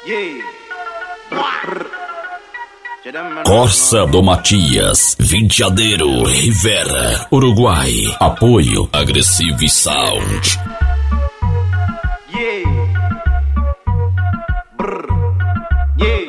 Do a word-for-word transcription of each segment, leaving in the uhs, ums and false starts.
Corsa do Matias, Vinteadeiro, Rivera, Uruguai. Apoio Agressive Sound. Yeah. Brr. Yeah.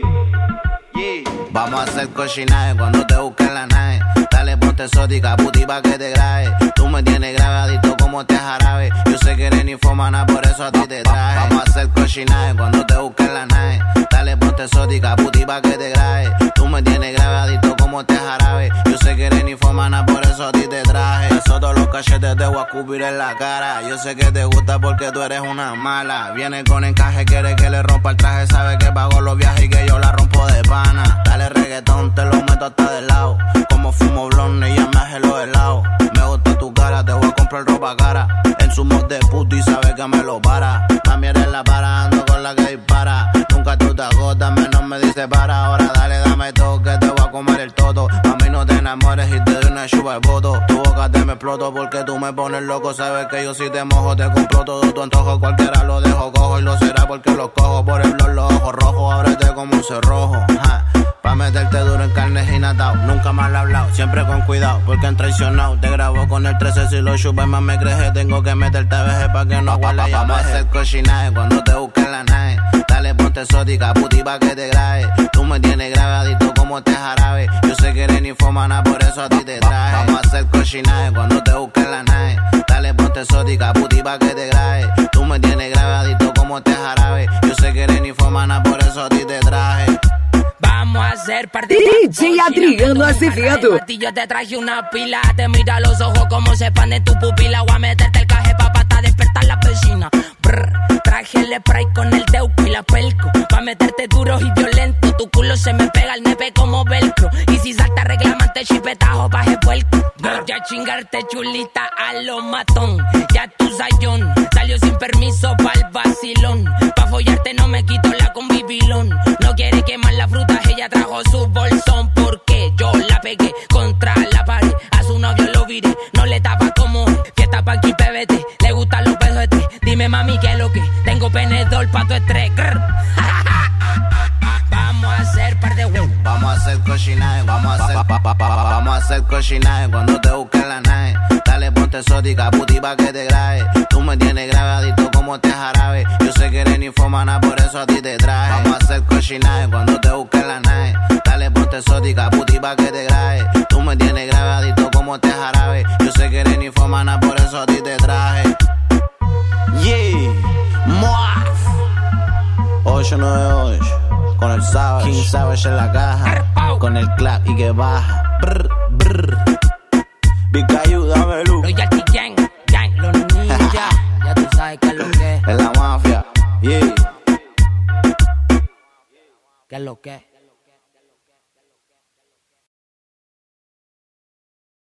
Yeah. Vamos a hacer cochinaje cuando te busquen la nave. Dale, ponte exótica, puti pa' que te grabe. Tú me tienes grabadito como te jarabe. Yo sé que eres ninfómana, por eso a ti te traje. Vamos a hacer cochinaje cuando te busquen la nave. Dale, ponte exótica, puti pa' que te grabe. Tú me tienes grabadito como te jarabe. Yo sé que eres ninfómana, por eso a ti te traje. Eso todos los cachetes te voy a escupir en la cara. Yo sé que te gusta porque tú eres una mala. Viene con encaje, quiere que le rompa el traje. Sabe que pago los viajes y que yo la rompo de pana. Dale reggaetón, te lo meto hasta del lado. Como fumo blonde y ya me hace los helados. Me gusta tu cara, te voy a comprar ropa cara. En su mod de puto y sabe que me lo para. Mami eres la para, ando con la que dispara. Nunca tú te agotas, menos me dice para. Ahora dale, dame todo que te voy a comer el toto. Mami no te enamores y te doy una chupa de voto. Tu boca te me exploto porque tú me pones loco. Sabes que yo si te mojo te compro todo tu antojo. Cualquiera lo dejo cojo y lo será porque los cojo. Por el blog los ojos rojos, ábrete como un cerrojo. Ja. Pa' meterte duro en carne y natao. Nunca mal hablado, siempre con cuidado, porque han traicionado. Te grabo con el trece si lo chupes más me creje. Tengo que meterte a veje pa' que no huele. Vamos a hacer cochinaje cuando te busquen la nave. Dale, ponte exótica, puti pa' que te grabe. Tú me tienes grabadito como te jarabe. Yo sé que eres ninfómana, por eso a ti te traje. Vamos a hacer cochinaje cuando te busquen la nave. Dale, ponte exótica, puti pa' que te grabe. Tú me tienes grabadito como te jarabe. Yo sé que eres ninfómana, por eso a ti te traje. Vamos a hacer parte D J Adriano Acevedo. Yo te traje una pila, te mira los ojos como se expande tu pupila. Voy a meterte el caje pa' hasta despertar la vecina. Brr, traje el spray con el teuco y la pelco. Pa' meterte duro y violento. Tu culo se me pega al nepe como velcro. Y si salta reclamante chipetajo baje puerco. Voy a chingarte chulita a lo matón. Ya tu sayón salió sin permiso pa'l vacilón. Pa' follarte no me quito la convivilón. No quiere quemar la fruta, ella trajo su bolsón. Porque yo la pegué contra la pared. A su novio lo viré, no le tapa como fiesta pa' aquí P B T. Le gustan los pesos de tres. Dime mami que es lo que tengo penedor pa' tu estrés. Vamos a hacer par de huevos. Vamos a hacer cochinaje, vamos a hacer pa, pa, pa, vamos a hacer cochinaje cuando te busquen la nave. Dale, ponte exótica, puti pa' que te grabe. Tú me tienes grabadito como te jarabe. Yo sé que eres ninfómana, por eso a ti te traje. Vamos a hacer cochinaje cuando te busquen la nave. Dale, ponte exótica, puti pa' que te grabe. Tú me tienes grabadito como te jarabe. Yo sé que eres ninfómana, por eso a ti te traje. Yeah, Moaf ocho nueve ocho con el Savage, King Savage en la caja, con el clap y que baja. Brr, brr. Vicayu, dame luz. Royalty Gang, Gang, los ninjas. Ya tú sabes qué es lo que es. En la mafia, yeah. ¿Qué es lo que es?